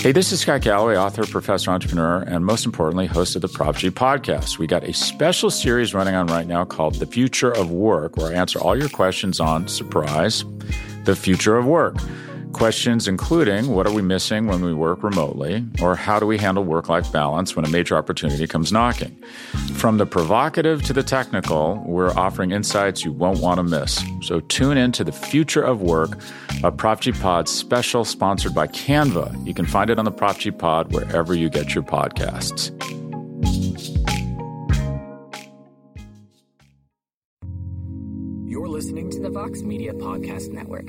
Hey, this is Scott Galloway, author, professor, entrepreneur, and most importantly, host of the Prop G podcast. We got a special series running on right now called The Future of Work, where I answer all your questions on, surprise, the future of work. Questions including, what are we missing when we work remotely? Or how do we handle work-life balance when a major opportunity comes knocking? From the provocative to the technical, we're offering insights you won't want to miss. So tune in to The Future of Work, a Prop G Pod special sponsored by Canva. You can find it on the Prop G Pod wherever you get your podcasts. You're listening to the Vox Media Podcast Network.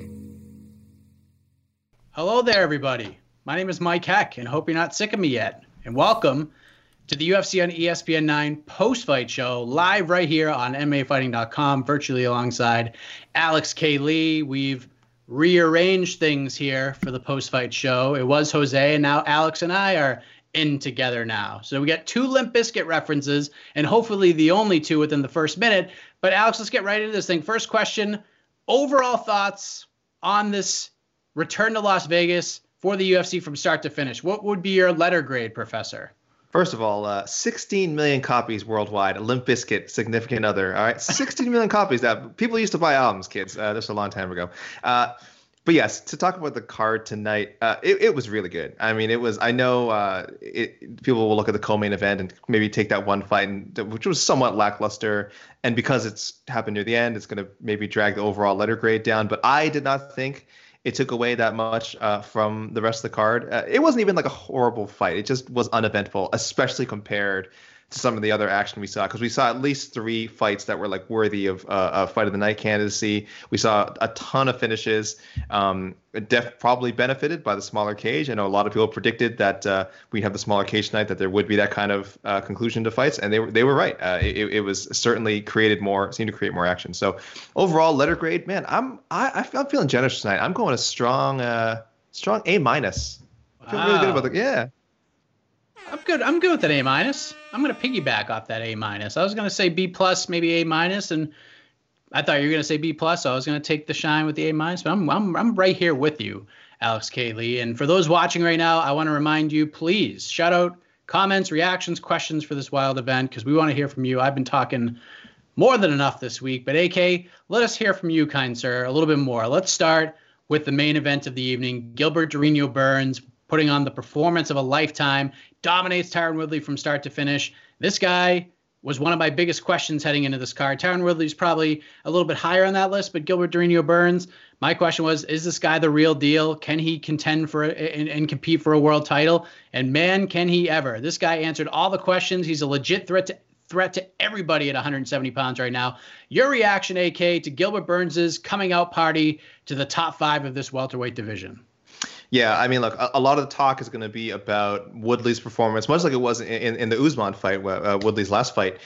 Hello there, everybody. My name is Mike Heck, and hope you're not sick of me yet. And welcome to the UFC on ESPN 9 post-fight show, live right here on MMAfighting.com, virtually alongside Alex K. Lee. We've rearranged things here for the post-fight show. It was Jose, and now Alex and I are in together now. So we got two Limp Bizkit references, and hopefully the only two within the first minute. But Alex, let's get right into this thing. First question, overall thoughts on this return to Las Vegas for the UFC from start to finish. What would be your letter grade, Professor? First of all, 16 million copies worldwide. Limp Bizkit, significant other. All right, 16 million copies. That people used to buy albums, kids. Just a long time ago. But yes, to talk about the card tonight, it was really good. I mean, it was. I know people will look at the co-main event and maybe take that one fight, which was somewhat lackluster. And because it's happened near the end, it's going to maybe drag the overall letter grade down. But I did not think it took away that much from the rest of the card. It wasn't even like a horrible fight. It just was uneventful, especially compared to some of the other action we saw. Because we saw at least three fights that were like worthy of a fight of the night candidacy. We saw a ton of finishes. Probably benefited by the smaller cage. I know a lot of people predicted that we'd have the smaller cage tonight, that there would be that kind of conclusion to fights, and they were right. It was certainly seemed to create more action. So overall, letter grade, man, I'm feeling generous tonight. I'm going a strong A-. I feel really good about yeah. I'm good with that A-. I'm going to piggyback off that A-. I was going to say B+, maybe A-, and I thought you were going to say B+, so I was going to take the shine with the A-, but I'm right here with you, Alex K. Lee. And for those watching right now, I want to remind you, please shout out comments, reactions, questions for this wild event, because we want to hear from you. I've been talking more than enough this week, but AK, let us hear from you, kind sir, a little bit more. Let's start with the main event of the evening. Gilbert Durinho Burns putting on the performance of a lifetime, dominates Tyron Woodley from start to finish. This guy was one of my biggest questions heading into this card. Tyron Woodley's probably a little bit higher on that list, but Gilbert Durinho Burns, my question was, is this guy the real deal? Can he contend for and compete for a world title? And man, can he ever. This guy answered all the questions. He's a legit threat to everybody at 170 pounds right now. Your reaction, AK, to Gilbert Burns's coming out party to the top 5 of this welterweight division? Yeah, I mean, look, a lot of the talk is going to be about Woodley's performance, much like it was in the Usman fight, Woodley's last fight,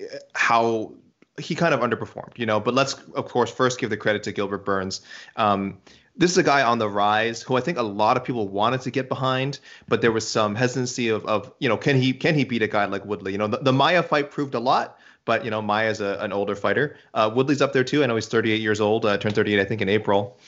how he kind of underperformed, But let's, of course, first give the credit to Gilbert Burns. This is a guy on the rise who I think a lot of people wanted to get behind, but there was some hesitancy of can he beat a guy like Woodley? The Maia fight proved a lot. But, Maia's an older fighter. Woodley's up there, too. I know he's 38 years old, turned 38, I think, in April.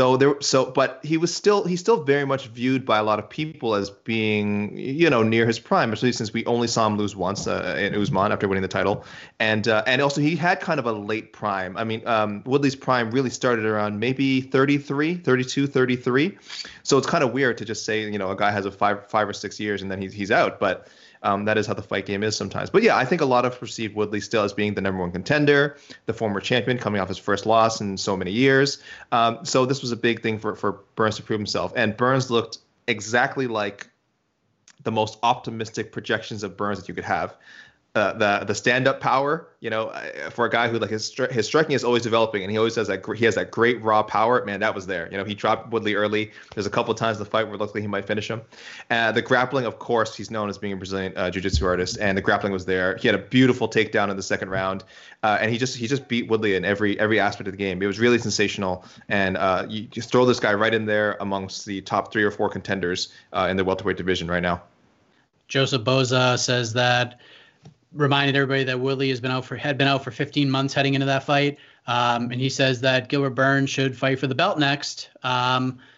But he's still very much viewed by a lot of people as being, near his prime, especially since we only saw him lose once in Usman after winning the title. And also he had kind of a late prime. I mean, Woodley's prime really started around maybe 32, 33. So it's kind of weird to just say, a guy has a five or 6 years and then he's out. But that is how the fight game is sometimes. But yeah, I think a lot of perceive Woodley still as being the number one contender, the former champion coming off his first loss in so many years. So this was a big thing for Burns to prove himself. And Burns looked exactly like the most optimistic projections of Burns that you could have. The stand-up power, for a guy who like his striking is always developing, and he always has that great raw power. Man, that was there. He dropped Woodley early. There's a couple of times in the fight where luckily he might finish him. The grappling, of course, he's known as being a Brazilian jiu-jitsu artist, and the grappling was there. He had a beautiful takedown in the second round, and he just beat Woodley in every aspect of the game. It was really sensational, and you just throw this guy right in there amongst the top 3 or 4 contenders in the welterweight division right now. Joseph Boza says that. Reminded everybody that Woodley had been out for 15 months heading into that fight. And he says that Gilbert Burns should fight for the belt next.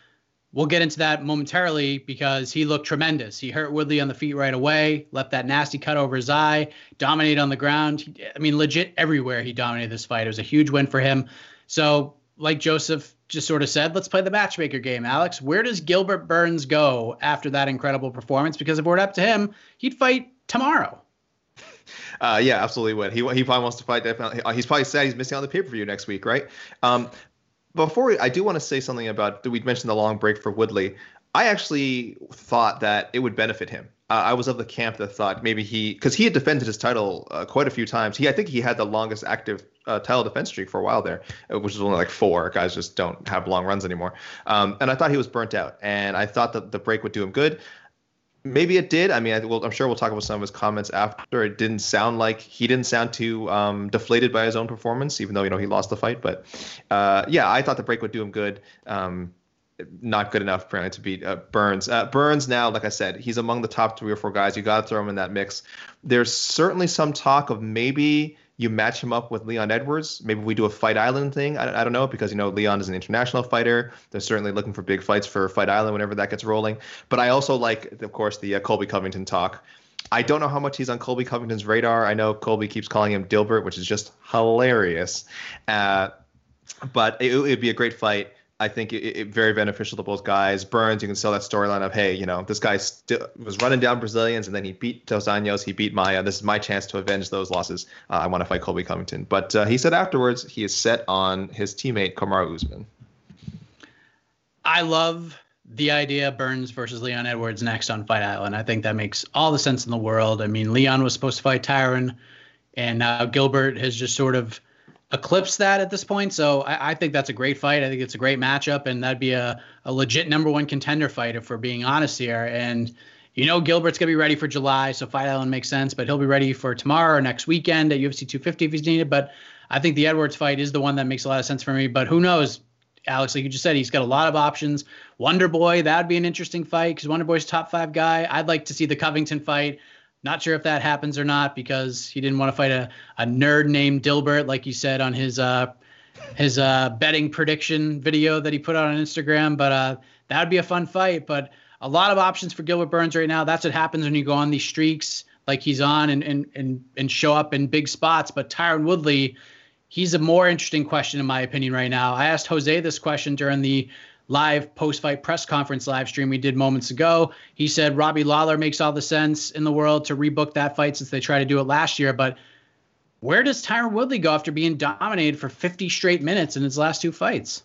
we'll get into that momentarily because he looked tremendous. He hurt Woodley on the feet right away, left that nasty cut over his eye, dominated on the ground. Legit everywhere he dominated this fight. It was a huge win for him. So, like Joseph just sort of said, let's play the matchmaker game, Alex. Where does Gilbert Burns go after that incredible performance? Because if it were up to him, he'd fight tomorrow. Yeah, absolutely would. He probably wants to fight. Definitely. He's probably sad he's missing out on the pay-per-view next week, right? I do want to say something about, we mentioned the long break for Woodley. I actually thought that it would benefit him. I was of the camp that thought maybe because he had defended his title quite a few times. I think he had the longest active title defense streak for a while there, which was only like 4. Guys just don't have long runs anymore. And I thought he was burnt out, and I thought that the break would do him good. Maybe it did. I'm sure we'll talk about some of his comments after. He didn't sound too deflated by his own performance, even though he lost the fight. But I thought the break would do him good. Not good enough apparently to beat Burns. Burns now, like I said, he's among the top 3 or 4 guys. You got to throw him in that mix. There's certainly some talk of maybe you match him up with Leon Edwards. Maybe we do a Fight Island thing. I don't know, because Leon is an international fighter. They're certainly looking for big fights for Fight Island whenever that gets rolling. But I also like, of course, the Colby Covington talk. I don't know how much he's on Colby Covington's radar. I know Colby keeps calling him Dilbert, which is just hilarious. But it would be a great fight. I think it very beneficial to both guys. Burns, you can sell that storyline of, hey, this guy was running down Brazilians, and then he beat Dos Anjos, he beat Maia. This is my chance to avenge those losses. I want to fight Colby Covington. But he said afterwards he is set on his teammate Kamaru Usman. I love the idea Burns versus Leon Edwards next on Fight Island. I think that makes all the sense in the world. Leon was supposed to fight Tyron, and now Gilbert has just sort of eclipse that at this point. So I think that's a great fight. I think it's a great matchup, and that'd be a legit #1 contender fight if we're being honest here. And Gilbert's gonna be ready for July, so Fight Island makes sense, but he'll be ready for tomorrow or next weekend at UFC 250 if he's needed. But I think the Edwards fight is the one that makes a lot of sense for me. But who knows, Alex, like you just said, he's got a lot of options. Wonder Boy, that'd be an interesting fight because Wonder Boy's top 5 guy. I'd like to see the Covington fight. Not sure if that happens or not because he didn't want to fight a nerd named Dilbert, like you said on his betting prediction video that he put out on Instagram. But that would be a fun fight. But a lot of options for Gilbert Burns right now. That's what happens when you go on these streaks like he's on and show up in big spots. But Tyron Woodley, he's a more interesting question in my opinion right now. I asked Jose this question during the live post-fight press conference live stream we did moments ago. He said Robbie Lawler makes all the sense in the world to rebook that fight since they tried to do it last year. But where does Tyron Woodley go after being dominated for 50 straight minutes in his last 2 fights?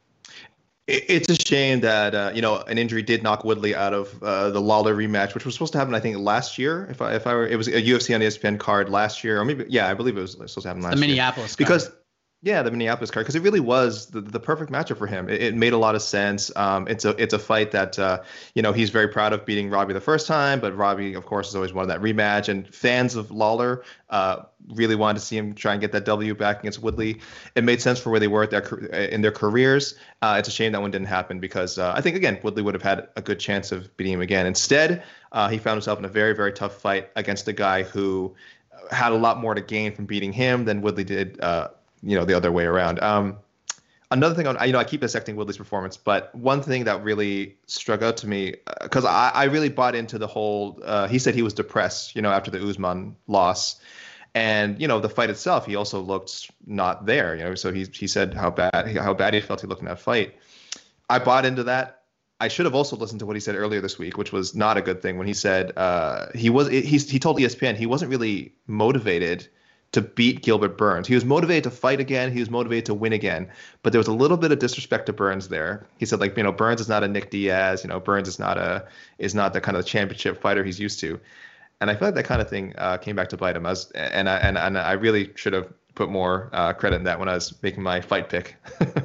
It's a shame that an injury did knock Woodley out of the Lawler rematch, which was supposed to happen I think last year. It was a UFC on ESPN card last year, or maybe I believe it was supposed to happen last year. The Minneapolis card. Because the Minneapolis card, because it really was the perfect matchup for him. It made a lot of sense. It's a fight that he's very proud of beating Robbie the first time, but Robbie, of course, has always wanted that rematch. And fans of Lawler really wanted to see him try and get that W back against Woodley. It made sense for where they were in their careers. It's a shame that one didn't happen because I think again Woodley would have had a good chance of beating him again. Instead, he found himself in a very, very tough fight against a guy who had a lot more to gain from beating him than Woodley did. The other way around. Another thing, I keep dissecting Woodley's performance, but one thing that really struck out to me, because I really bought into the whole, he said he was depressed, after the Usman loss. And, the fight itself, he also looked not there, so he said how bad he felt he looked in that fight. I bought into that. I should have also listened to what he said earlier this week, which was not a good thing when he said he told ESPN he wasn't really motivated to beat Gilbert Burns. He was motivated to fight again. He was motivated to win again. But there was a little bit of disrespect to Burns there. He said, Burns is not a Nick Diaz. Burns is not the kind of championship fighter he's used to. And I feel like that kind of thing came back to bite him. I really should have put more credit in that when I was making my fight pick.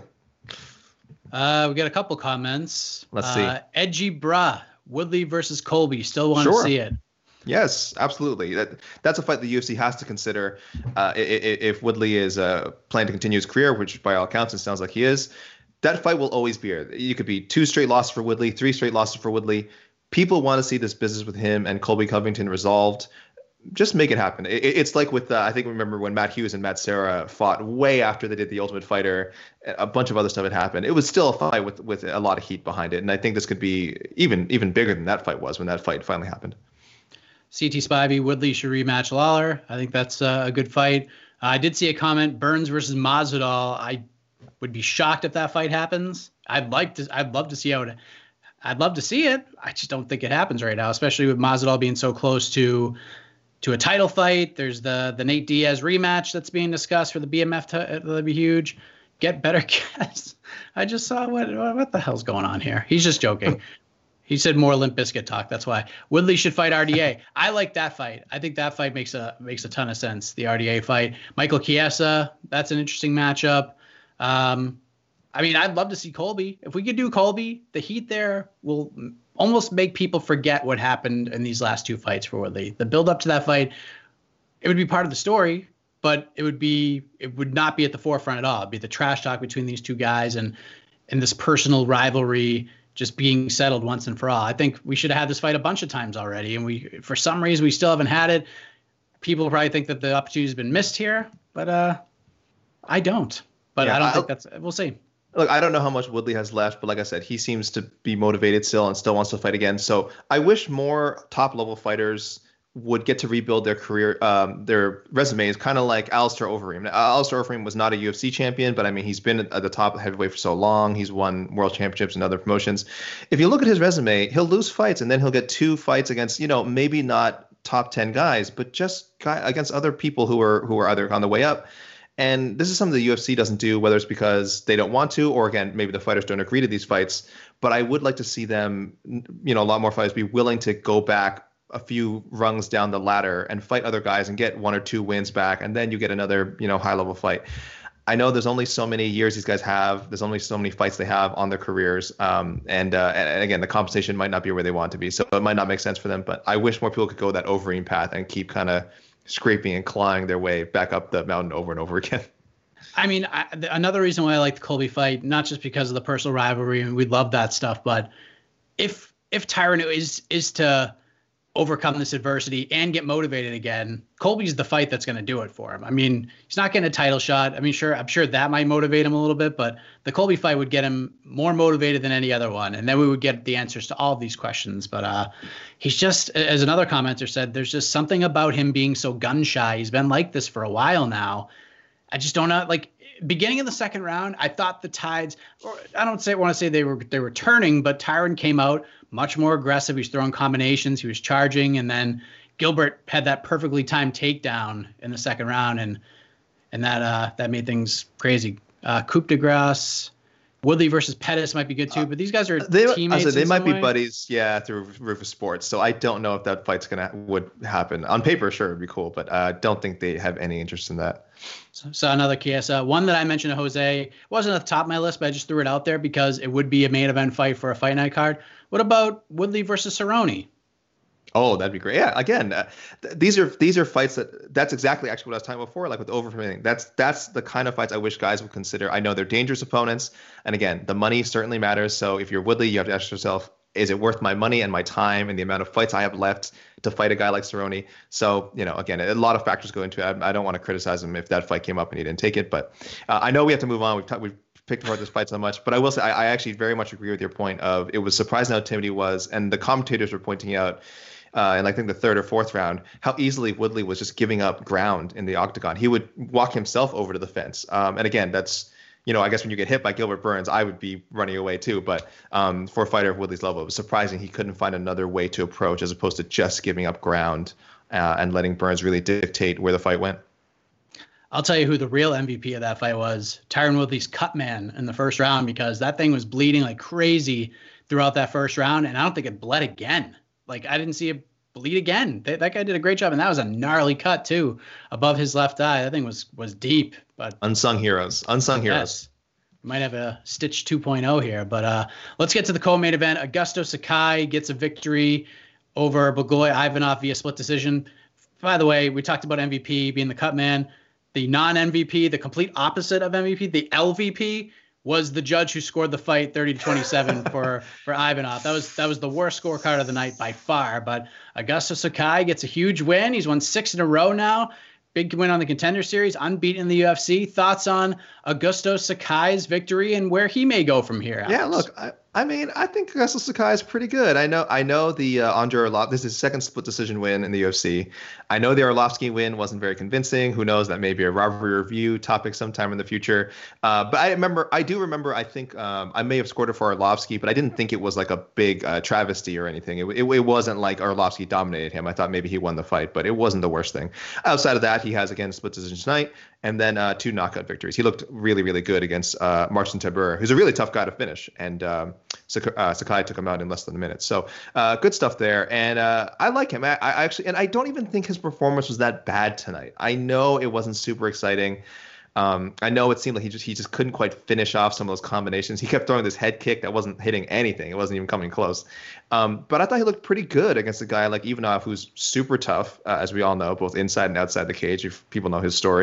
We got a couple comments. Let's see. Edgy Bra, Woodley versus Colby. Still want to see it. Yes, absolutely. That's a fight the UFC has to consider if Woodley is planning to continue his career, which by all accounts it sounds like he is. That fight will always be here. You could be 2 straight losses for Woodley, 3 straight losses for Woodley. People want to see this business with him and Colby Covington resolved. just make it happen. It's like with I think remember when Matt Hughes and Matt Serra fought way after they did the Ultimate Fighter, a bunch of other stuff had happened. It was still a fight with a lot of heat behind it, and I think this could be even bigger than that fight was when that fight finally happened. CT Spivey, Woodley should rematch Lawler. I think that's a good fight. I did see a comment, Burns versus Masvidal. I would be shocked if that fight happens. I'd love to see it. I just don't think it happens right now, especially with Masvidal being so close to a title fight. There's the Nate Diaz rematch that's being discussed for the BMF. That'd be huge. Get better guys. I just saw what the hell's going on here. He's just joking. He said more Limp Bizkit talk. That's why Woodley should fight RDA. I like that fight. I think that fight makes a ton of sense. The RDA fight. Michael Chiesa. That's an interesting matchup. I mean, I'd love to see Colby. If we could do Colby, the heat there will almost make people forget what happened in these last two fights for Woodley. The build up to that fight, it would be part of the story, but it would not be at the forefront at all. It'd be the trash talk between these two guys and this personal rivalry just being settled once and for all. I think we should have had this fight a bunch of times already, and for some reason we still haven't had it. People probably think that the opportunity has been missed here, but I don't. But yeah, I don't think that's. We'll see. Look, I don't know how much Woodley has left, but like I said, he seems to be motivated still and still wants to fight again. So I wish more top-level fighters would get to rebuild their career, their resumes, kind of like Alistair Overeem. Now, Alistair Overeem was not a UFC champion, but I mean, he's been at the top heavyweight for so long. He's won world championships and other promotions. If you look at his resume, he'll lose fights, and then he'll get 2 fights against, maybe not top 10 guys, but just against other people who are either on the way up. And this is something the UFC doesn't do, whether it's because they don't want to, or again, maybe the fighters don't agree to these fights. But I would like to see them, a lot more fighters be willing to go back a few rungs down the ladder and fight other guys and get 1 or 2 wins back, and then you get another, high level fight. I know there's only so many years these guys have. There's only so many fights they have on their careers, and again, the compensation might not be where they want it to be, so it might not make sense for them. But I wish more people could go that Overeem path and keep kind of scraping and clawing their way back up the mountain over and over again. I mean, another reason why I like the Colby fight, not just because of the personal rivalry, and we love that stuff, but if Tyron is to overcome this adversity and get motivated again, Colby's the fight that's going to do it for him. I mean, he's not getting a title shot. I mean, I'm sure that might motivate him a little bit, but the Colby fight would get him more motivated than any other one. And then we would get the answers to all of these questions. But he's just, as another commenter said, there's just something about him being so gun shy. He's been like this for a while now. I just don't know. Like, beginning of the second round, I thought the tides, or I don't want to say they were turning, but Tyron came out much more aggressive. He was throwing combinations. He was charging, and then Gilbert had that perfectly timed takedown in the second round, and that made things crazy. Coupe de Grace, Woodley versus Pettis might be good too, but these guys are teammates. They might be buddies, through Rufus Sports. So I don't know if that fight's would happen. On paper, sure, it'd be cool, but I don't think they have any interest in that. So another Chiesa. One that I mentioned to Jose wasn't at the top of my list, but I just threw it out there because it would be a main event fight for a fight night card. What about Woodley versus Cerrone? Oh, that'd be great. Yeah, again, these are fights that's exactly actually what I was talking about before, like with Overeem. That's the kind of fights I wish guys would consider. I know they're dangerous opponents, and again, the money certainly matters. So if you're Woodley, you have to ask yourself, is it worth my money and my time and the amount of fights I have left to fight a guy like Cerrone? So, again, a lot of factors go into it. I don't want to criticize him if that fight came up and he didn't take it, but I know we have to move on. We've picked apart this fight so much, but I will say I actually very much agree with your point of it was surprising how timid he was, and the commentators were pointing out in I think the 3rd or 4th round how easily Woodley was just giving up ground in the octagon. He would walk himself over to the fence, and again, that's I guess when you get hit by Gilbert Burns, I would be running away too. But for a fighter of Woodley's level, it was surprising he couldn't find another way to approach as opposed to just giving up ground and letting Burns really dictate where the fight went. I'll tell you who the real MVP of that fight was. Tyron Woodley's cut man in the first round, because that thing was bleeding like crazy throughout that first round, and I don't think it bled again. Like, I didn't see it bleed again. That guy did a great job, and that was a gnarly cut too, above his left eye. That thing was deep. But unsung heroes. Yes. Might have a Stitch 2.0 here, but let's get to the co-main event. Augusto Sakai gets a victory over Blagoy Ivanov via split decision. By the way, we talked about MVP being the cut man. The non-MVP, the complete opposite of MVP, the LVP, was the judge who scored the fight 30-27 for Ivanov. That was the worst scorecard of the night by far. But Augusto Sakai gets a huge win. He's won 6 in a row now. Big win on the Contender Series, unbeaten in the UFC. Thoughts on Augusto Sakai's victory and where he may go from here, Alex? Yeah, look, I mean, I think Augusto Sakai is pretty good. I know the Andre Arlovsky, this is his second split decision win in the UFC. I know the Arlovsky win wasn't very convincing. Who knows? That may be a rivalry review topic sometime in the future. But I do remember, I think I may have scored it for Arlovsky, but I didn't think it was like a big travesty or anything. It wasn't like Arlovsky dominated him. I thought maybe he won the fight, but it wasn't the worst thing. Outside of that, he has, again, split decision tonight, and then 2 knockout victories. He looked really, really good against Marcin Tybura, who's a really tough guy to finish, and Sakai took him out in less than a minute. So good stuff there. And I like him. I actually, and I don't even think his performance was that bad tonight. I know it wasn't super exciting. I know it seemed like he just couldn't quite finish off some of those combinations. He kept throwing this head kick that wasn't hitting anything. It wasn't even coming close. But I thought he looked pretty good against a guy like Ivanov, who's super tough, as we all know, both inside and outside the cage, if people know his story.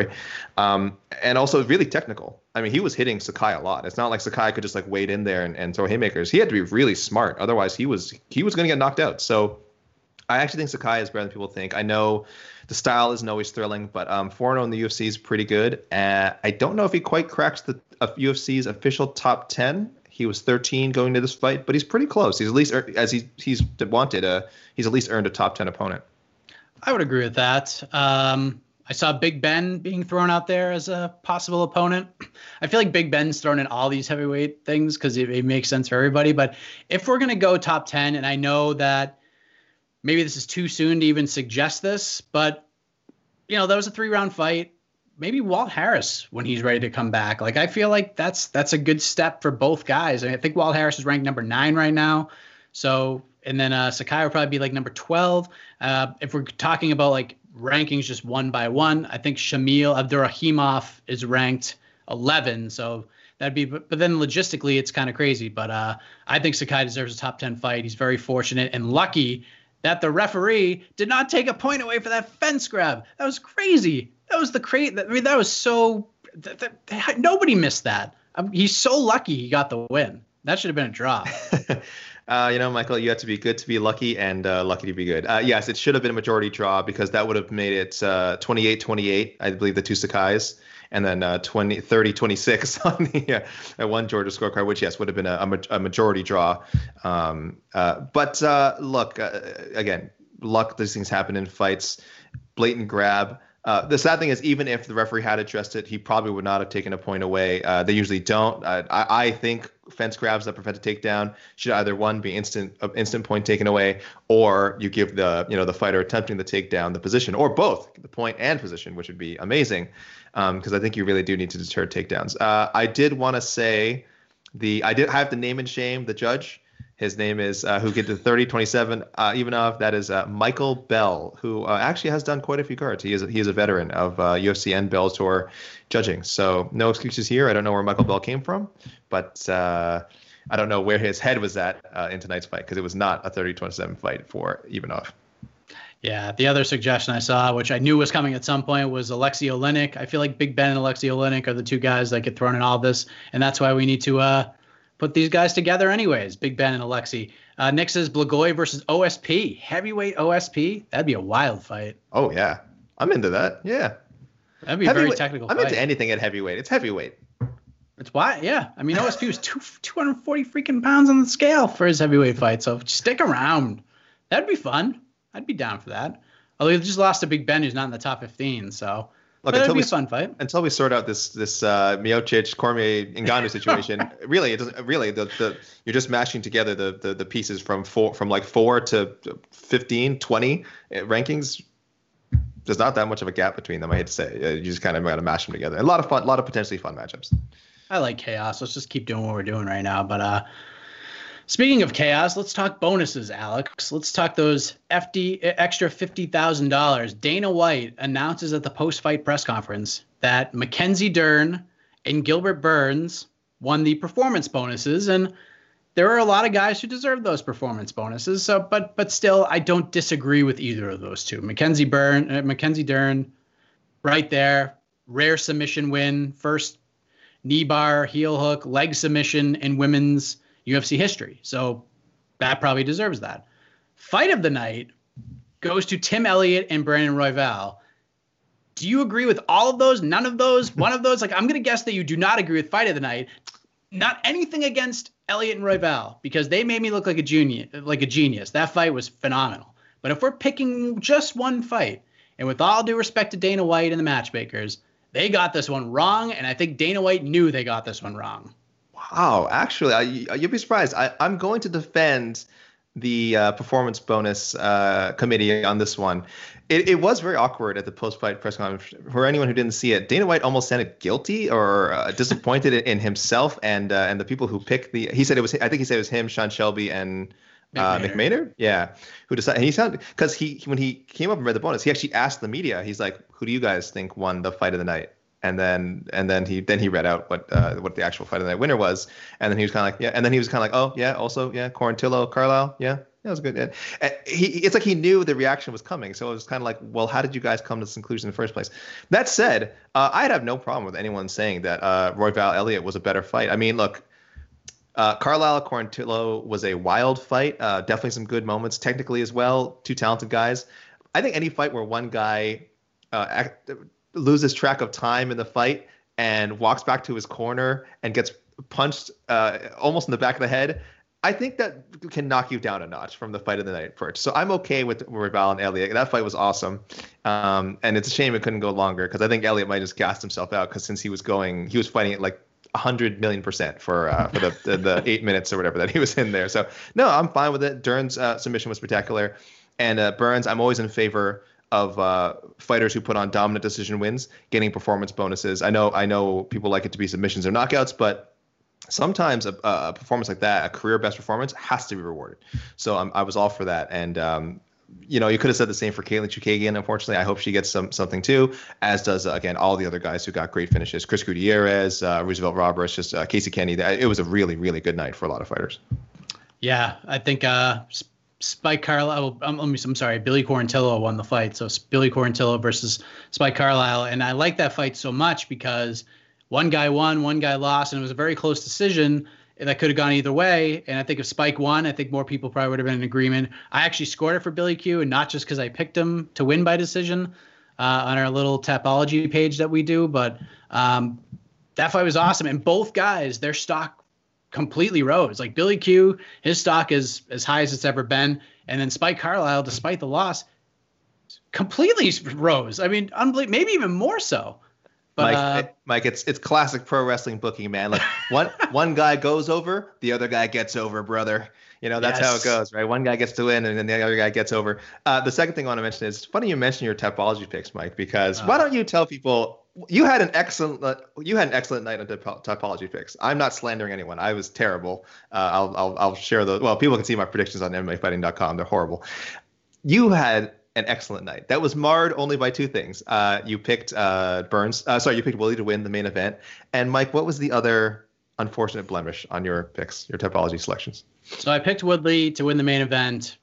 And also really technical. I mean, he was hitting Sakai a lot. It's not like Sakai could just like wade in there and throw haymakers. He had to be really smart. Otherwise, he was going to get knocked out. So I actually think Sakai is better than people think. I know the style isn't always thrilling, but 4-0 in the UFC is pretty good. I don't know if he quite cracks the UFC's official top 10. He was 13 going to this fight, but he's pretty close. He's at least, as he's wanted, he's at least earned a top 10 opponent. I would agree with that. I saw Big Ben being thrown out there as a possible opponent. I feel like Big Ben's thrown in all these heavyweight things because it makes sense for everybody. But if we're going to go top 10, and I know that maybe this is too soon to even suggest this, but, that was a 3-round fight. Maybe Walt Harris when he's ready to come back. Like, I feel like that's a good step for both guys. I think Walt Harris is ranked number 9 right now. So, and then Sakai will probably be like number 12. If we're talking about like rankings just one by one, I think Shamil Abdurakhimov is ranked 11. So that'd be, but then logistically it's kind of crazy. But I think Sakai deserves a top 10 fight. He's very fortunate and lucky that the referee did not take a point away for that fence grab. That was crazy. That was that was so, nobody missed that. He's so lucky he got the win. That should have been a draw. Michael, you have to be good to be lucky and lucky to be good. Yes, it should have been a majority draw because that would have made it 28-28, I believe, the 2 Sakais, and then 30-26 on the one Georgia scorecard, which, yes, would have been a majority draw. But look, again, luck, these things happen in fights. Blatant grab. The sad thing is, even if the referee had addressed it, he probably would not have taken a point away. They usually don't. I think fence grabs that prevent a takedown should either, one, be instant point taken away, or you give the fighter attempting the takedown the position, or both, the point and position, which would be amazing, because I think you really do need to deter takedowns. I did want to say I have to name and shame the judge. His name is, who get to 30-27 Ivanov. That is Michael Bell, who actually has done quite a few cards. He is a veteran of UFC and Bellator judging. So no excuses here. I don't know where Michael Bell came from, but I don't know where his head was at in tonight's fight, because it was not a 30-27 fight for Ivanov. Yeah, the other suggestion I saw, which I knew was coming at some point, was Alexei Oleinik. I feel like Big Ben and Alexei Oleinik are the 2 guys that get thrown in all this, and that's why we need to put these guys together anyways, Big Ben and Alexei. Nick says Blagoy versus OSP. Heavyweight OSP? That'd be a wild fight. Oh, yeah. I'm into that. Yeah. That'd be a very technical fight. I'm into anything at heavyweight. It's heavyweight. It's why, yeah. I mean, OSP was 240 freaking pounds on the scale for his heavyweight fight, so stick around. That'd be fun. I'd be down for that. Although he just lost to Big Ben, who's not in the top 15, so... Look, that'd be a fun fight. Until we sort out this Miocic, Cormier, Ngannou situation, really, it doesn't. Really, you're just mashing together the pieces from 4 to 15, 20 rankings. There's not that much of a gap between them. I hate to say, you just kind of got to mash them together. A lot of fun, a lot of potentially fun matchups. I like chaos. Let's just keep doing what we're doing right now. But speaking of chaos, let's talk bonuses, Alex. Let's talk those extra $50,000. Dana White announces at the post-fight press conference that Mackenzie Dern and Gilbert Burns won the performance bonuses, and there are a lot of guys who deserve those performance bonuses. So, but still, I don't disagree with either of those two. Mackenzie Dern, right there, rare submission win, first knee bar, heel hook, leg submission in women's UFC history. So that probably deserves that. Fight of the night goes to Tim Elliott and Brandon Royval. Do you agree with all of those? None of those? One of those? Like, I'm going to guess that you do not agree with fight of the night. Not anything against Elliott and Royval, because they made me look like a genius. That fight was phenomenal. But if we're picking just one fight, and with all due respect to Dana White and the matchmakers, they got this one wrong, and I think Dana White knew they got this one wrong. Wow, actually, you'd be surprised. I'm going to defend the performance bonus committee on this one. It was very awkward at the post-fight press conference. For anyone who didn't see it, Dana White almost sounded guilty or disappointed in himself and the people who picked the. He said it was. I think he said it was him, Sean Shelby, and Mick Maynard. Yeah, who decided. And he sounded, because when he came up and read the bonus, he actually asked the media. He's like, "Who do you guys think won the fight of the night?" And then he read out what the actual fight of the night winner was, and then he was kind of like, yeah, and then he was kind of like, oh yeah, also yeah, Quarantillo, Carlisle, yeah. That was good. And it's like he knew the reaction was coming. So it was kind of like, well, how did you guys come to this conclusion in the first place? That said, I'd have no problem with anyone saying that Royval Elliott was a better fight. I mean, look, Carlisle Quarantillo was a wild fight. Definitely some good moments technically as well. Two talented guys. I think any fight where one guy loses track of time in the fight and walks back to his corner and gets punched almost in the back of the head, I think that can knock you down a notch from the fight of the night first. So I'm okay with Royval and Elliott. That fight was awesome. And it's a shame it couldn't go longer, because I think Elliott might just gassed himself out, because since he was fighting at like 100 million% for the 8 minutes or whatever that he was in there. So no, I'm fine with it. Dern's submission was spectacular. And Burns, I'm always in favor of fighters who put on dominant decision wins getting performance bonuses. I know people like it to be submissions or knockouts, but sometimes a performance like that, a career best performance, has to be rewarded. So I was all for that. And you could have said the same for Katlyn Chookagian. Unfortunately, I hope she gets something too, as does again all the other guys who got great finishes. Chris Gutierrez, Roosevelt Roberts, just Casey Kenny. It was a really, really good night for a lot of fighters. Yeah, I think Spike Carlisle. I'm sorry, Billy Quarantillo won the fight. So it's Billy Quarantillo versus Spike Carlisle, and I like that fight so much because one guy won, one guy lost, and it was a very close decision that could have gone either way. And I think if Spike won, I think more people probably would have been in agreement. I actually scored it for Billy Q, and not just because I picked him to win by decision on our little Tapology page that we do. But that fight was awesome. And both guys, their stock completely rose. Like Billy Q, his stock is as high as it's ever been. And then Spike Carlisle, despite the loss, completely rose. I mean, maybe even more so. But, Mike, it's classic pro wrestling booking, man. Like one guy goes over, the other guy gets over, brother. That's how it goes, right? One guy gets to win, and then the other guy gets over. The second thing I want to mention is, it's funny you mention your Tapology picks, Mike, because why don't you tell people you had an excellent night on Tapology picks. I'm not slandering anyone. I was terrible. I'll share those. Well, people can see my predictions on MMAfighting.com. They're horrible. You had an excellent night. That was marred only by two things. You picked Burns. You picked Willie to win the main event. And Mike, what was the other unfortunate blemish on your picks, your Tapology selections? So I picked Woodley to win the main event.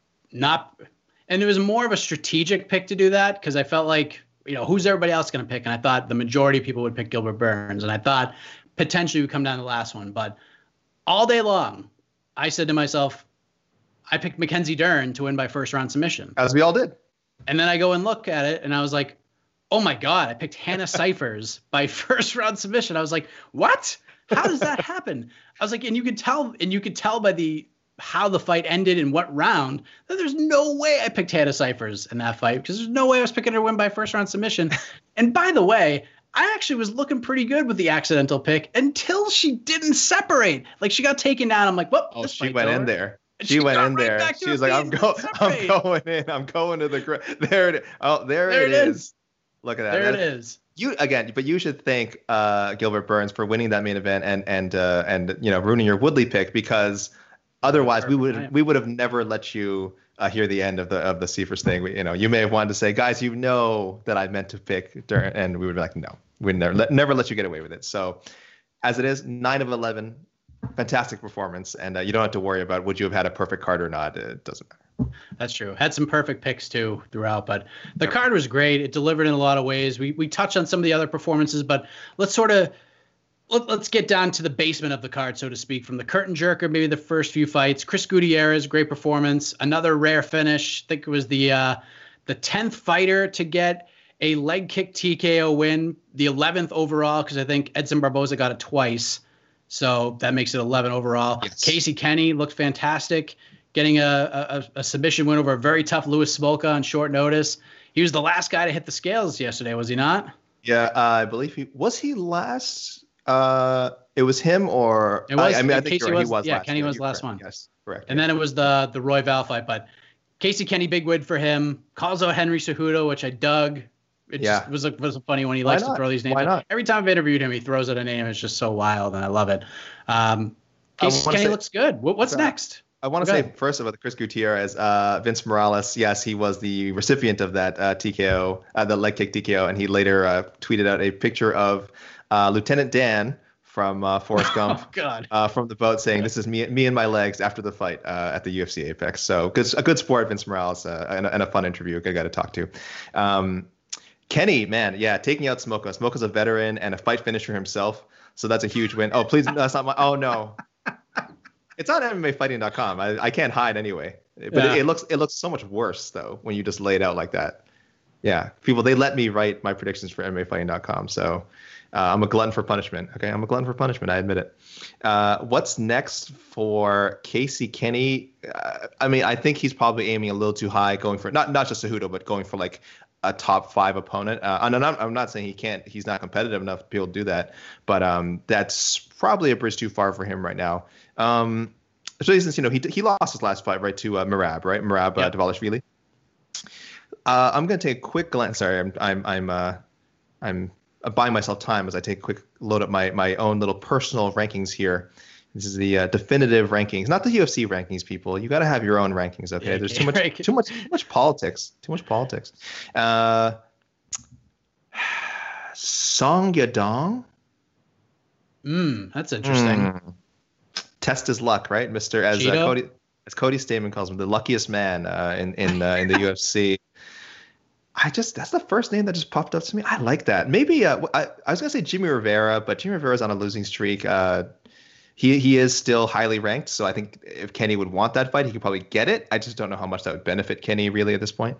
And it was more of a strategic pick to do that, because I felt like, who's everybody else going to pick? And I thought the majority of people would pick Gilbert Burns. And I thought potentially we would come down to the last one. But all day long, I said to myself, I picked Mackenzie Dern to win by first round submission. As we all did. And then I go and look at it, and I was like, oh my God, I picked Hannah Cyphers by first round submission. I was like, what? How does that happen? I was like, and you could tell by how the fight ended in what round that there's no way I picked Hannah Cyphers in that fight, because there's no way I was picking her to win by first round submission. And by the way, I actually was looking pretty good with the accidental pick until she didn't separate. Like, she got taken down. I'm like, whoop. Oh, she went in there. She went in there. She was like, I'm going in. I'm going to the ground. There it is. Oh, there it is. Look at that. There it is. But you should thank Gilbert Burns for winning that main event and ruining your Woodley pick, because otherwise we would have never let you hear the end of the Cyphers thing. You may have wanted to say, guys, that I meant to pick Dern, and we would be like, no, we'd never let you get away with it. So as it is, 9 of 11. Fantastic performance, and you don't have to worry about would you have had a perfect card or not. It doesn't matter. That's true. Had some perfect picks too throughout, but the card was great. It delivered in a lot of ways. We touched on some of the other performances, but let's sort of Let's get down to the basement of the card, so to speak, from the curtain jerker, maybe the first few fights. Chris Gutierrez, great performance. Another rare finish. I think it was the 10th fighter to get a leg kick TKO win, the 11th overall, because I think Edson Barboza got it twice. So that makes it 11 overall. Yes. Casey Kenny looked fantastic, getting a submission win over a very tough Louis Smolka on short notice. He was the last guy to hit the scales yesterday, was he not? Yeah, I believe he last. It was him, or it was. I think Casey he was. Yeah, last. Kenny was the last correct. one. Yes, correct. And then it was the Roy Val fight, but Casey Kenny, big win for him. Calls out Henry Cejudo, which I dug. It just was funny when he likes to throw these names. Why not? Every time I've interviewed him, he throws out a name. It's just so wild, and I love it. Casey Kenny looks good. What's next? I want to say first about the Chris Gutierrez, Vince Morales. Yes, he was the recipient of that TKO, the leg kick TKO, and he later tweeted out a picture of Lieutenant Dan from Forrest Gump from the boat saying, "This is me and my legs after the fight at the UFC Apex." So a good sport, Vince Morales, and a fun interview. Good guy to talk to. Kenny, man, yeah, taking out Smolka. Smolka's a veteran and a fight finisher himself, so that's a huge win. Oh, please, that's not my. Oh no. It's on MMAfighting.com. I can't hide anyway. But it looks so much worse though when you just lay it out like that. Yeah, people, they let me write my predictions for MMAfighting.com. So I'm a glutton for punishment. Okay, I'm a glutton for punishment. I admit it. What's next for Casey Kenny? I mean, I think he's probably aiming a little too high, going for not just Cejudo, but going for like a top 5 opponent. And I'm not saying he's not competitive enough to be able to do that, but that's probably a bridge too far for him right now. Especially since he lost his last fight right to Merab Dvalishvili. I'm going to take a quick glance. Sorry, I'm buying myself time as I take a quick load up my own little personal rankings here. This is the definitive rankings, not the UFC rankings, people. You got to have your own rankings, okay? Yeah, there's too much politics. Too much politics. Song Yadong. That's interesting. Test his luck, right, Mister? As Cody Stamann calls him, the luckiest man in the UFC. That's the first name that just popped up to me. I like that. Maybe I was gonna say Jimmy Rivera, but Jimmy Rivera's on a losing streak. He is still highly ranked, so I think if Kenny would want that fight, he could probably get it. I just don't know how much that would benefit Kenny really at this point.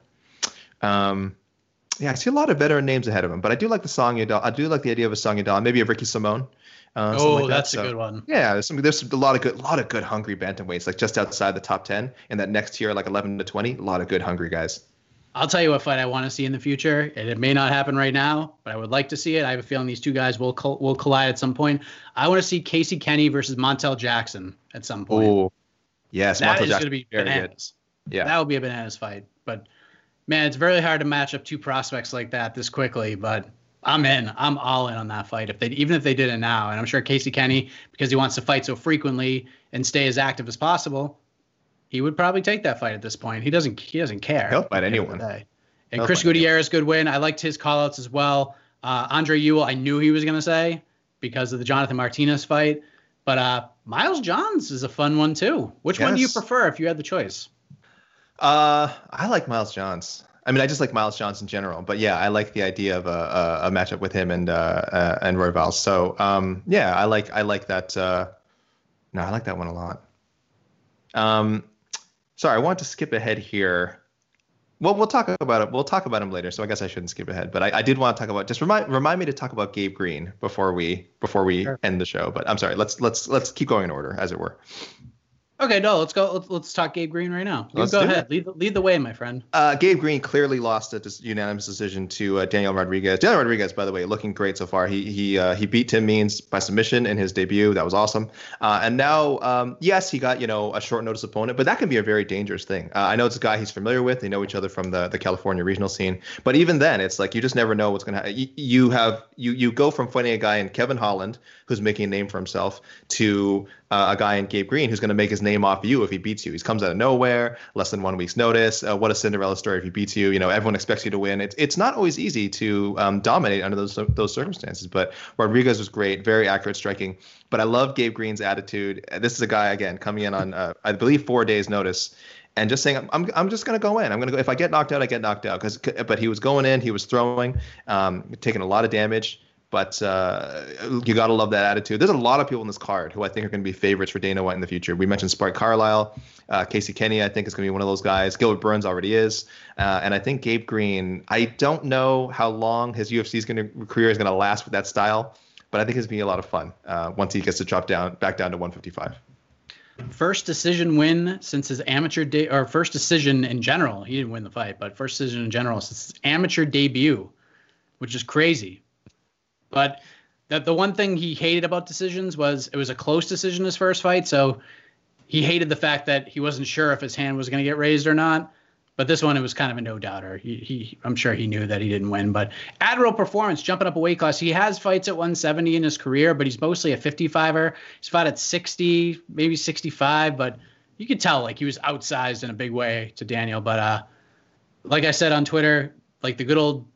I see a lot of veteran names ahead of him, but I do like the Song Yadong. I do like the idea of a Song Yadong, maybe a Ricky Simone. That's a good one. Yeah, there's a lot of good hungry bantamweights, like just outside the top 10, and that next tier, like 11 to 20, a lot of good hungry guys. I'll tell you what fight I want to see in the future, and it may not happen right now, but I would like to see it. I have a feeling these two guys will collide at some point. I want to see Casey Kenny versus Montel Jackson at some point. Oh, yes, that is going to be bananas. Yeah, that will be a bananas fight. But man, it's very hard to match up two prospects like that this quickly. But I'm in. I'm all in on that fight. Even if they did it now, and I'm sure Casey Kenny, because he wants to fight so frequently and stay as active as possible, he would probably take that fight at this point. He doesn't care. He'll fight anyone. And Chris Gutierrez, good win. I liked his call-outs as well. Andre Ewell, I knew he was going to say because of the Jonathan Martinez fight. But Miles Johns is a fun one, too. Which one do you prefer if you had the choice? I like Miles Johns. I mean, I just like Miles Johns in general. But, yeah, I like the idea of a matchup with him and Royval. So, I like that. I like that one a lot. Sorry, I want to skip ahead here. Well, we'll talk about it. We'll talk about him later, so I guess I shouldn't skip ahead. But I did want to talk about, just remind me to talk about Gabe Green before we end the show. But I'm sorry, let's keep going in order, as it were. Okay, no, let's go. Let's talk Gabe Green right now. Go ahead. Lead the way, my friend. Gabe Green clearly lost a unanimous decision to Daniel Rodriguez. Daniel Rodriguez, by the way, looking great so far. He beat Tim Means by submission in his debut. That was awesome. And now, yes, he got a short notice opponent, but that can be a very dangerous thing. I know it's a guy he's familiar with. They know each other from the California regional scene. But even then, it's like you just never know what's going to happen. You go from fighting a guy in Kevin Holland who's making a name for himself to a guy in Gabe Green who's going to make his name off you if he beats you. He comes out of nowhere, less than 1 week's notice. What a Cinderella story if he beats you. Everyone expects you to win. It's not always easy to dominate under those circumstances. But Rodriguez was great, very accurate striking. But I love Gabe Green's attitude. This is a guy, again, coming in on, I believe, 4 days' notice. And just saying, I'm just going to go in. I'm going to go. If I get knocked out, I get knocked out. But he was going in. He was throwing, taking a lot of damage. But you got to love that attitude. There's a lot of people in this card who I think are going to be favorites for Dana White in the future. We mentioned Spark Carlisle. Casey Kenny, I think, is going to be one of those guys. Gilbert Burns already is. And I think Gabe Green, I don't know how long his career is going to last with that style, but I think it's going to be a lot of fun once he gets to drop back down to 155. First decision win since his amateur or first decision in general. He didn't win the fight, but first decision in general since his amateur debut, which is crazy. But the one thing he hated about decisions was it was a close decision his first fight. So he hated the fact that he wasn't sure if his hand was going to get raised or not. But this one, it was kind of a no-doubter. I'm sure he knew that he didn't win. But admirable performance, jumping up a weight class. He has fights at 170 in his career, but he's mostly a 55er. He's fought at 60, maybe 65. But you could tell like he was outsized in a big way to Daniel. But like I said on Twitter, like good old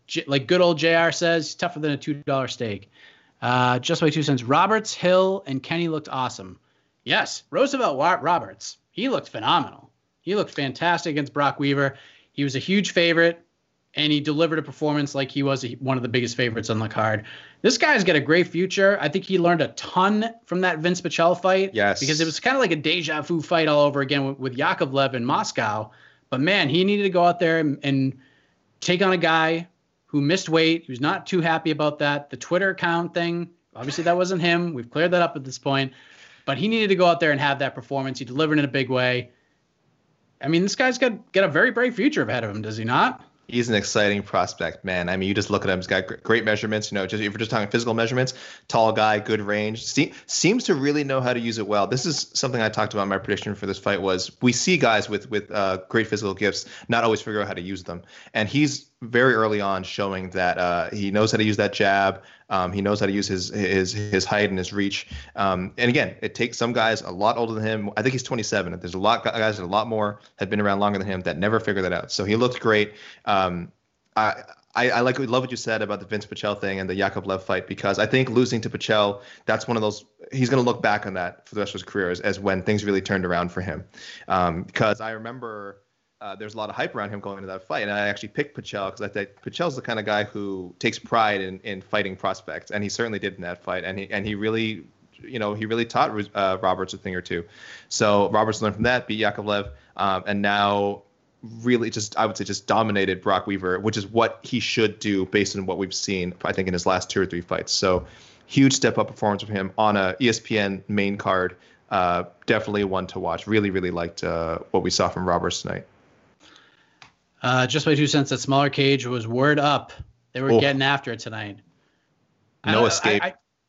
JR says, he's tougher than a $2 steak. Just by 2 cents. Roberts, Hill, and Kenny looked awesome. Yes, Roosevelt Roberts. He looked phenomenal. He looked fantastic against Brock Weaver. He was a huge favorite, and he delivered a performance like he was one of the biggest favorites on the card. This guy's got a great future. I think he learned a ton from that Vince Pichel fight. Yes. Because it was kind of like a deja vu fight all over again with Yakovlev in Moscow. But, man, he needed to go out there and take on a guy who missed weight. He was not too happy about that. The Twitter account thing, obviously that wasn't him. We've cleared that up at this point. But he needed to go out there and have that performance. He delivered in a big way. I mean, this guy's got a very bright future ahead of him, does he not? He's an exciting prospect, man. I mean, you just look at him. He's got great measurements. Just if you're just talking physical measurements, tall guy, good range. Seems to really know how to use it well. This is something I talked about in my prediction for this fight was we see guys with great physical gifts not always figure out how to use them. And he's very early on showing that he knows how to use that jab. He knows how to use his height and his reach. And again, it takes some guys a lot older than him. I think he's 27. There's a lot of guys that a lot more have been around longer than him that never figured that out. So he looked great. I love what you said about the Vince Pichel thing and the Yakovlev fight, because I think losing to Pichel, that's one of those, he's going to look back on that for the rest of his career as when things really turned around for him. Because I remember there's a lot of hype around him going into that fight, and I actually picked Pichel because I think Pichel's the kind of guy who takes pride in fighting prospects, and he certainly did in that fight, and he really, he really taught Roberts a thing or two. So Roberts learned from that, beat Yakovlev, and now really I would say just dominated Brock Weaver, which is what he should do based on what we've seen, I think, in his last 2 or 3 fights. So huge step up performance from him on a ESPN main card. Definitely one to watch. Really, really liked what we saw from Roberts tonight. Just by 2 cents, that smaller cage was word up. They were getting after it tonight. No escape.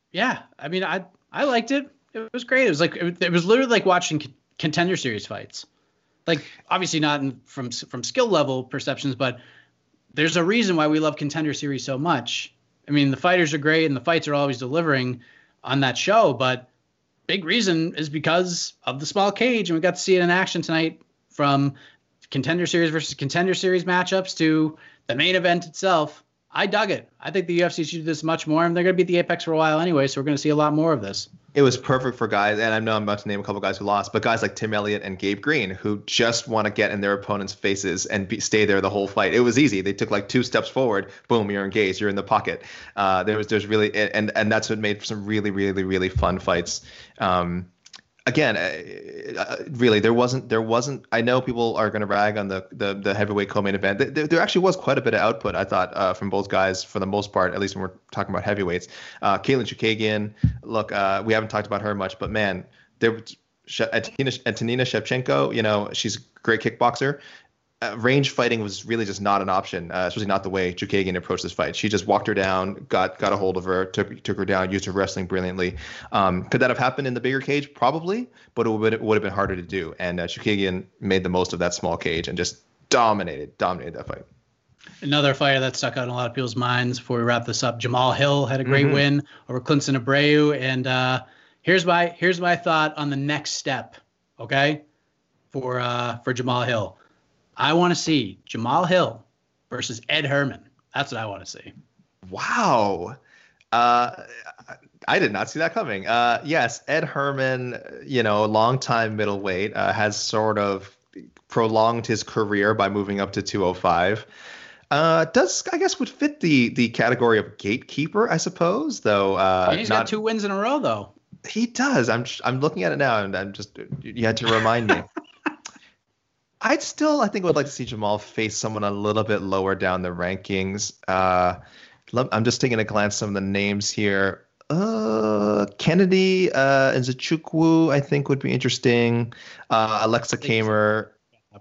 I liked it. It was great. It was it was literally like watching Contender Series fights. Like, obviously not from skill level perceptions, but there's a reason why we love Contender Series so much. I mean, the fighters are great and the fights are always delivering on that show, but big reason is because of the small cage, and we got to see it in action tonight, from Contender Series versus Contender Series matchups to the main event itself. I dug it. I think the UFC should do this much more, and they're going to be at the Apex for a while anyway, so we're going to see a lot more of this. It was perfect for guys, and I know I'm about to name a couple guys who lost, but guys like Tim Elliott and Gabe Green, who just want to get in their opponent's faces and stay there the whole fight. It was easy. They took like 2 steps forward, boom, you're engaged, you're in the pocket. There's really, and that's what made for some really, really, really fun fights. Again, really, there wasn't. I know people are going to rag on the heavyweight co-main event. There actually was quite a bit of output, I thought, from both guys for the most part, at least when we're talking about heavyweights. Caitlin Chukagian, look, we haven't talked about her much, but man, there was Antonina Shevchenko. She's a great kickboxer. Range fighting was really just not an option, especially not the way Chukagian approached this fight. She just walked her down, got a hold of her, took her down, used her wrestling brilliantly. Could that have happened in the bigger cage? Probably, but it would have been harder to do. And Chukagian made the most of that small cage and just dominated that fight. Another fighter that stuck out in a lot of people's minds before we wrap this up, Jamal Hill had a great win over Clinton Abreu. And here's my thought on the next step, okay, for Jamal Hill. I want to see Jamal Hill versus Ed Herman. That's what I want to see. Wow. I did not see that coming. Yes, Ed Herman, longtime middleweight, has sort of prolonged his career by moving up to 205. Does I guess would fit the category of gatekeeper, I suppose, though. He's got 2 wins in a row, though. He does. I'm looking at it now, and I'm just you had to remind me. I think would like to see Jamal face someone a little bit lower down the rankings. I'm just taking a glance at some of the names here. Kennedy and Nzechukwu, I think, would be interesting. Alexa Kamer.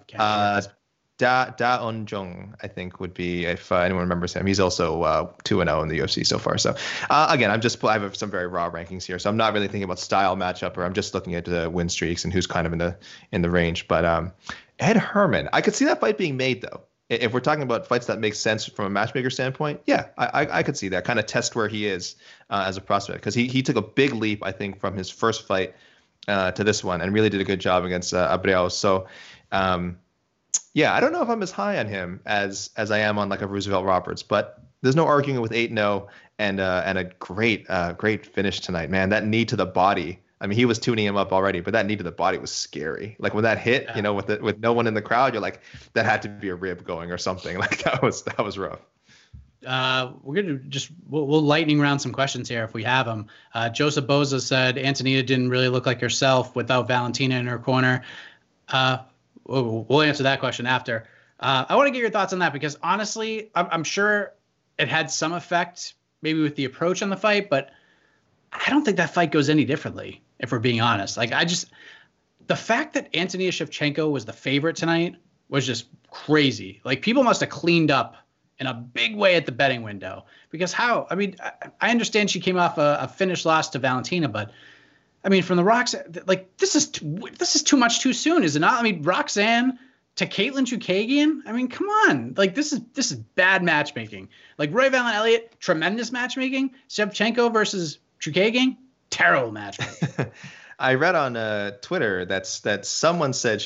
Da Eun-jung, I think, would be, if anyone remembers him. He's also 2-0 in the UFC so far. So again, I have some very raw rankings here, so I'm not really thinking about style matchup, or I'm just looking at the win streaks and who's kind of in the range. But Ed Herman, I could see that fight being made though. If we're talking about fights that make sense from a matchmaker standpoint, yeah, I could see that kind of test where he is as a prospect, because he took a big leap, I think, from his first fight to this one, and really did a good job against Abreu. So. Yeah, I don't know if I'm as high on him as I am on like a Roosevelt Roberts, but there's no arguing with 8-0 and a great finish tonight, man. That knee to the body. I mean, he was tuning him up already, but that knee to the body was scary. Like when that hit, with no one in the crowd, you're like, that had to be a rib going or something. Like that was rough. We're gonna we'll lightning round some questions here if we have them. Joseph Boza said Antonina didn't really look like herself without Valentina in her corner. We'll answer that question after. I want to get your thoughts on that, because honestly, I'm sure it had some effect maybe with the approach on the fight, but I don't think that fight goes any differently, if we're being honest. Like the fact that Antonina Shevchenko was the favorite tonight was just crazy. Like people must have cleaned up in a big way at the betting window, because I I understand she came off a finish loss to Valentina, but I mean, from the Roxanne, like this is too much too soon, is it not? I mean, Roxanne to Caitlin Chookagian. I mean, come on, like this is bad matchmaking. Like Royval Elliott, tremendous matchmaking. Shevchenko versus Chookagian, terrible matchmaking. I read on Twitter that someone said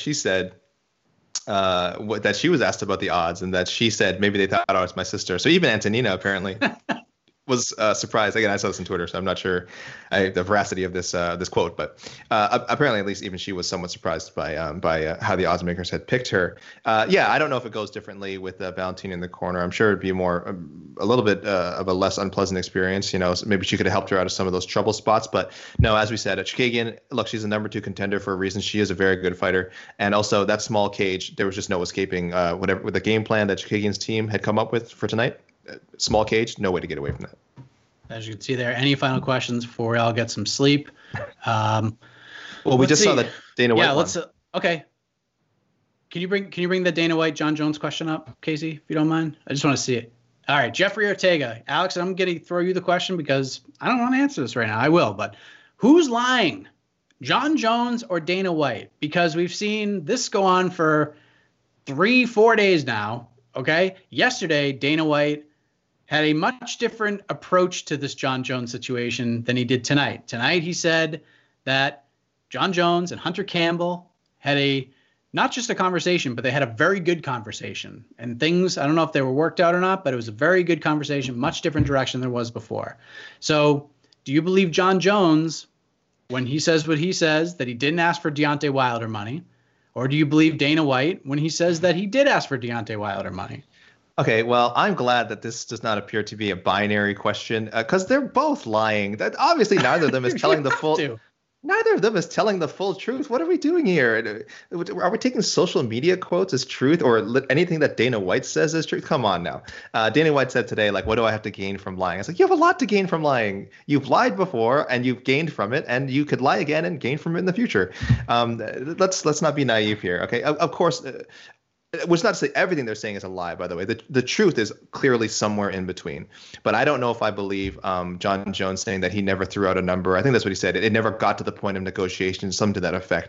that she was asked about the odds, and that she said maybe they thought I was my sister. So even Antonina apparently. Was surprised. Again, I saw this on Twitter, so I'm not sure the veracity of this quote, but apparently, at least even she was somewhat surprised by how the odds makers had picked her. Yeah, I don't know if it goes differently with Valentina in the corner. I'm sure it'd be a little bit of a less unpleasant experience. So maybe she could have helped her out of some of those trouble spots. But no, as we said, Chookagian, look, she's a number 2 contender for a reason. She is a very good fighter, and also that small cage, there was just no escaping whatever with the game plan that Chookagian's team had come up with for tonight. Small cage, no way to get away from that. As you can see there, any final questions before we all get some sleep? Well, we just saw the Dana White. Yeah, let's. Okay. Can you bring the Dana White John Jones question up, Casey, if you don't mind? I just want to see it. All right, Jeffrey Ortega, Alex, I'm going to throw you the question because I don't want to answer this right now. I will, but who's lying, John Jones or Dana White? Because we've seen this go on for 3-4 days now. Okay, yesterday Dana White had a much different approach to this John Jones situation than he did tonight. Tonight, he said that John Jones and Hunter Campbell had not just a conversation, but they had a very good conversation. And things, I don't know if they were worked out or not, but it was a very good conversation, much different direction than it was before. So do you believe John Jones when he says what he says, that he didn't ask for Deontay Wilder money? Or do you believe Dana White when he says that he did ask for Deontay Wilder money? Okay, well, I'm glad that this does not appear to be a binary question, because they're both lying. That obviously neither of them is telling the full. Neither of them is telling the full truth. What are we doing here? Are we taking social media quotes as truth, or anything that Dana White says as truth? Come on now. Dana White said today, like, what do I have to gain from lying? It's like, you have a lot to gain from lying. You've lied before and you've gained from it, and you could lie again and gain from it in the future. Let's not be naive here. Okay, of course. Which is not to say everything they're saying is a lie, by the way. The truth is clearly somewhere in between. But I don't know if I believe John Jones saying that he never threw out a number. I think that's what he said. It never got to the point of negotiations, something to that effect.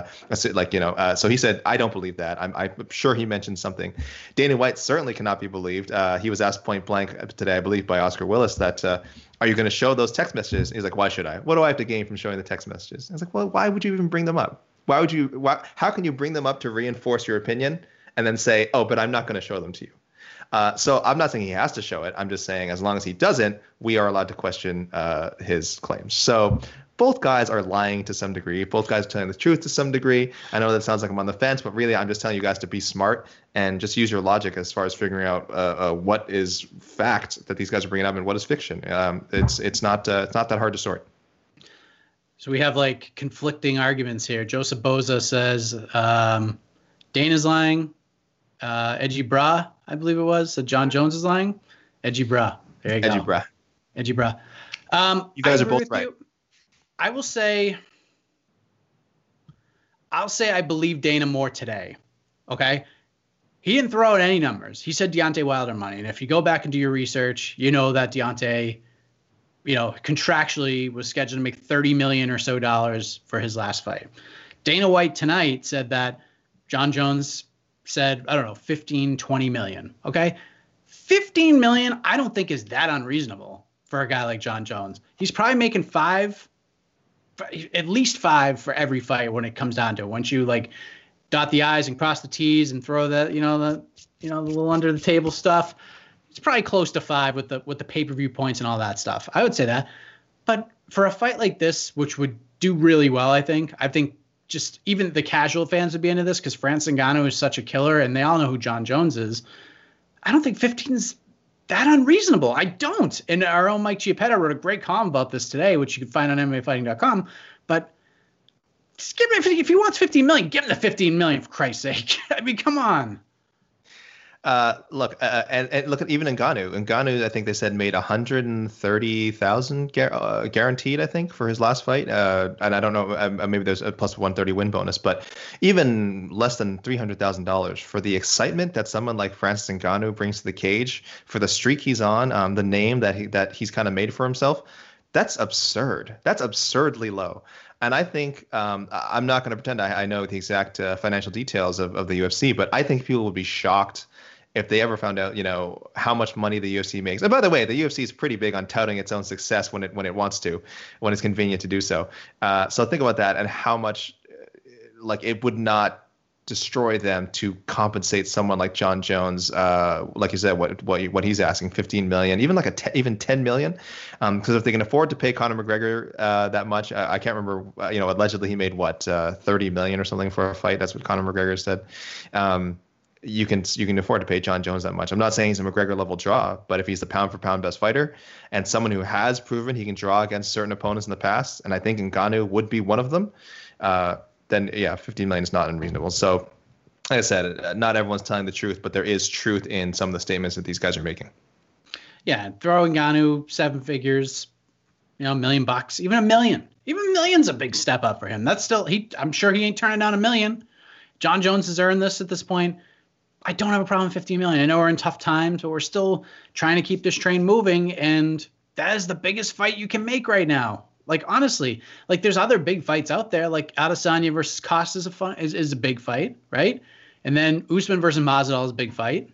So he said, I don't believe that. I'm sure he mentioned something. Dana White certainly cannot be believed. He was asked point blank today, I believe, by Oscar Willis that are you going to show those text messages? And he's like, why should I? What do I have to gain from showing the text messages? I was like, well, why would you even bring them up? How can you bring them up to reinforce your opinion? And then say, oh, but I'm not going to show them to you. So I'm not saying he has to show it. I'm just saying as long as he doesn't, we are allowed to question his claims. So both guys are lying to some degree. Both guys are telling the truth to some degree. I know that sounds like I'm on the fence, but really I'm just telling you guys to be smart and just use your logic as far as figuring out what is fact that these guys are bringing up and what is fiction. It's not that hard to sort. So we have like conflicting arguments here. Joseph Boza says Dana's lying. Edgy Bra, I believe it was. So John Jones is lying. Edgy Bra. There you go. Edgy Bra. You guys are both right. I'll say I believe Dana more today. Okay. He didn't throw out any numbers. He said Deontay Wilder money. And if you go back and do your research, you know that Deontay, contractually was scheduled to make $30 million or so for his last fight. Dana White tonight said that John Jones said, I don't know, 15, 20 million. Okay. 15 million, I don't think is that unreasonable for a guy like John Jones. He's probably making at least five for every fight when it comes down to it. Once you like dot the I's and cross the T's and throw the little under the table stuff, it's probably close to five with the pay-per-view points and all that stuff. I would say that. But for a fight like this, which would do really well, I think just even the casual fans would be into this because Francis Ngannou is such a killer and they all know who John Jones is. I don't think 15 is that unreasonable. I don't. And our own Mike Chiappetta wrote a great column about this today, which you can find on MMAfighting.com. But just give him, if he wants 15 million, give him the 15 million for Christ's sake. I mean, come on. Look, and look at even Ngannou. Ngannou, I think they said made 130,000 guaranteed, I think, for his last fight. And I don't know, maybe there's a plus 130 win bonus, but even less than $300,000 for the excitement that someone like Francis Ngannou brings to the cage, for the streak he's on, the name that he's kind of made for himself. That's absurd. That's absurdly low. And I think I'm not going to pretend I know the exact financial details of the UFC, but I think people would be shocked if they ever found out, how much money the UFC makes. And by the way, the UFC is pretty big on touting its own success when it wants to, when it's convenient to do so. So think about that and how much, it would not destroy them to compensate someone like John Jones, like you said, what he's asking, 15 million, even even 10 million, because if they can afford to pay Conor McGregor that much, I can't remember, allegedly he made 30 million or something for a fight. That's what Conor McGregor said. You can afford to pay John Jones that much. I'm not saying he's a McGregor level draw, but if he's the pound for pound best fighter and someone who has proven he can draw against certain opponents in the past, and I think Ngannou would be one of them, then yeah, 15 million is not unreasonable. So like I said, not everyone's telling the truth, but there is truth in some of the statements that these guys are making. Yeah, throwing Ngannou 7 figures, $1 million, even $1 million. Even $1 million's a big step up for him. That's still I'm sure he ain't turning down $1 million. John Jones has earned this at this point. I don't have a problem with 15 million. I know we're in tough times, but we're still trying to keep this train moving. And that is the biggest fight you can make right now. Like, honestly, there's other big fights out there. Like Adesanya versus Costa is a big fight, right? And then Usman versus Masvidal is a big fight.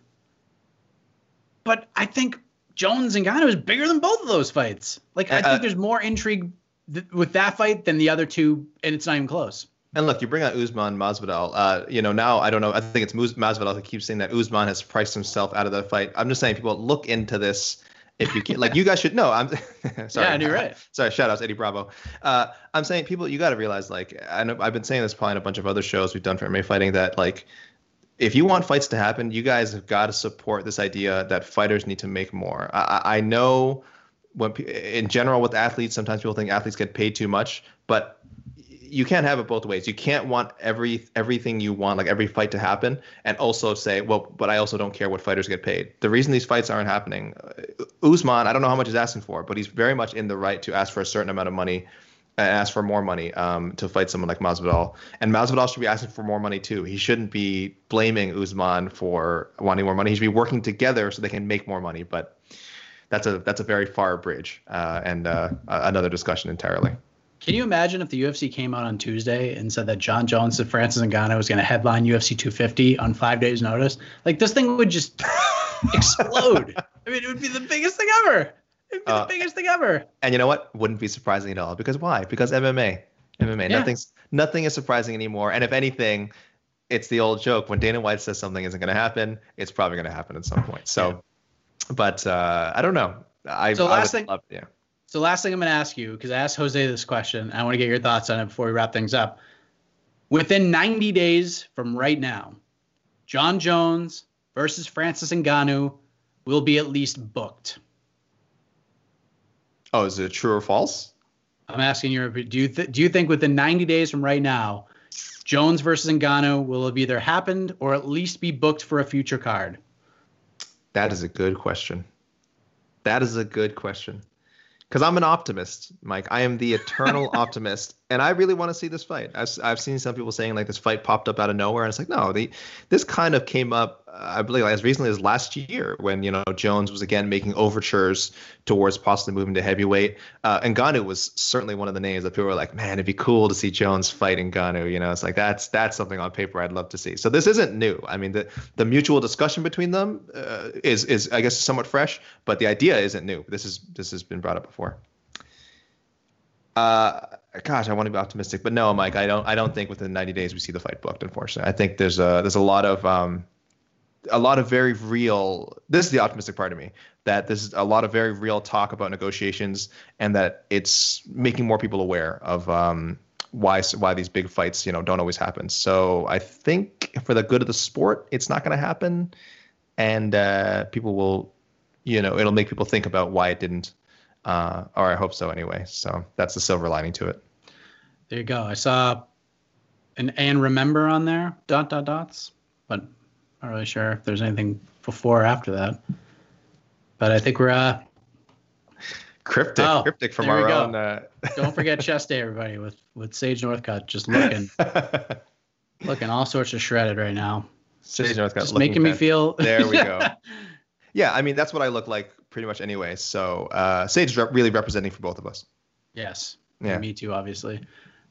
But I think Jones and Ngannou is bigger than both of those fights. I think there's more intrigue with that fight than the other two, and it's not even close. And look, you bring out Usman, Masvidal. Now I don't know. I think it's Masvidal who keeps saying that Usman has priced himself out of the fight. I'm just saying, people, look into this if you can. You guys should know. I'm sorry. Yeah, you're right. Sorry, shout outs, Eddie Bravo. I'm saying, people, you got to realize, I know I've been saying this probably in a bunch of other shows we've done for MMA Fighting, that if you want fights to happen, you guys have got to support this idea that fighters need to make more. I know in general with athletes, sometimes people think athletes get paid too much, but you can't have it both ways. You can't want everything you want, every fight to happen, and also say, well, but I also don't care what fighters get paid. The reason these fights aren't happening, Usman, I don't know how much he's asking for, but he's very much in the right to ask for a certain amount of money and ask for more money to fight someone like Masvidal. And Masvidal should be asking for more money too. He shouldn't be blaming Usman for wanting more money. He should be working together so they can make more money. But that's a very far bridge and another discussion entirely. Can you imagine if the UFC came out on Tuesday and said that John Jones and Francis Ngannou was going to headline UFC 250 on 5 days' notice? This thing would just explode. I mean, it would be the biggest thing ever. It'd be the biggest thing ever. And you know what? Wouldn't be surprising at all. Because why? Because MMA. Yeah. Nothing is surprising anymore. And if anything, it's the old joke. When Dana White says something isn't going to happen, it's probably going to happen at some point. So, but I don't know. So last thing I'm going to ask you, because I asked Jose this question, I want to get your thoughts on it before we wrap things up. Within 90 days from right now, Jon Jones versus Francis Ngannou will be at least booked. Oh, is it true or false? I'm asking you, do you think within 90 days from right now, Jones versus Ngannou will have either happened or at least be booked for a future card? That is a good question. Because I'm an optimist, Mike. I am the eternal optimist, and I really want to see this fight. I've seen some people saying like this fight popped up out of nowhere, and it's like, no, this kind of came up, I believe, as recently as last year when, Jones was again making overtures towards possibly moving to heavyweight. Ngannou was certainly one of the names that people were like, man, it'd be cool to see Jones fight Ngannou. It's like that's something on paper I'd love to see. So this isn't new. I mean, the mutual discussion between them is I guess somewhat fresh, but the idea isn't new. This has been brought up before. Gosh, I want to be optimistic, but no, Mike, I don't think within 90 days we see the fight booked. Unfortunately, I think there's a lot of very real. This is the optimistic part of me, that this is a lot of very real talk about negotiations, and that it's making more people aware of why these big fights don't always happen. So I think for the good of the sport, it's not going to happen, and people will, it'll make people think about why it didn't. Or I hope so anyway. So that's the silver lining to it. There you go. I saw an and remember on there, ... but not really sure if there's anything before or after that. But I think we're cryptic from our own. Don't forget chest day, everybody, with Sage Northcutt just looking all sorts of shredded right now. Sage Northcutt just making me feel. There we go. Yeah, I mean that's what I look like pretty much anyway. So Sage really representing for both of us. Yes. Yeah. Me too, obviously.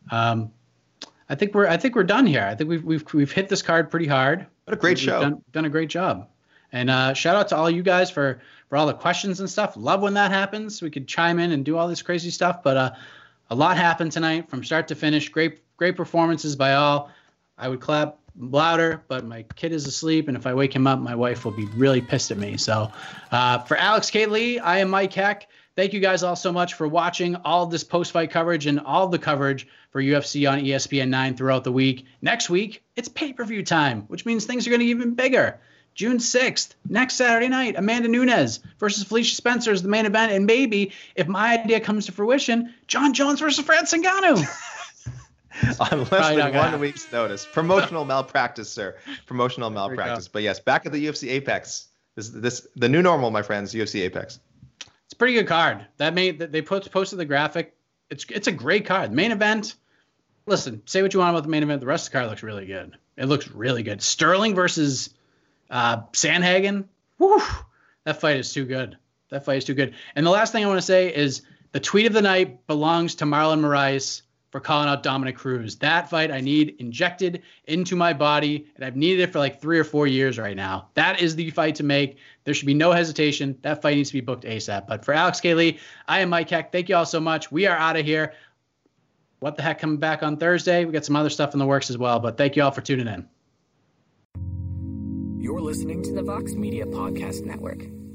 I think we're done here. I think we've hit this card pretty hard. What a great show. Done a great job. And shout out to all you guys for all the questions and stuff. Love when that happens. We could chime in and do all this crazy stuff. But a lot happened tonight from start to finish. Great performances by all. I would clap louder, but my kid is asleep, and if I wake him up, my wife will be really pissed at me. So for Alex K. Lee, I am Mike Heck. Thank you guys all so much for watching all of this post-fight coverage and all the coverage for UFC on ESPN 9 throughout the week. Next week, it's pay-per-view time, which means things are going to get even bigger. June 6th, next Saturday night, Amanda Nunes versus Felicia Spencer is the main event, and maybe, if my idea comes to fruition, Jon Jones versus Francis Ngannou. On less than 1 week's notice. Promotional malpractice, sir. Promotional malpractice. But yes, back at the UFC Apex. The new normal, my friends, UFC Apex. It's a pretty good card. They posted the graphic. It's a great card. Main event. Listen, say what you want about the main event. The rest of the card looks really good. It looks really good. Sterling versus Sandhagen. Woo! That fight is too good. And the last thing I want to say is the tweet of the night belongs to Marlon Moraes for calling out Dominic Cruz. That fight I need injected into my body, and I've needed it for like 3 or 4 years right now. That is the fight to make. There should be no hesitation. That fight needs to be booked ASAP. But for Alex K. Lee, I am Mike Heck. Thank you all so much. We are out of here. What the Heck coming back on Thursday. We got some other stuff in the works as well, but thank you all for tuning in. You're listening to the Vox Media Podcast Network.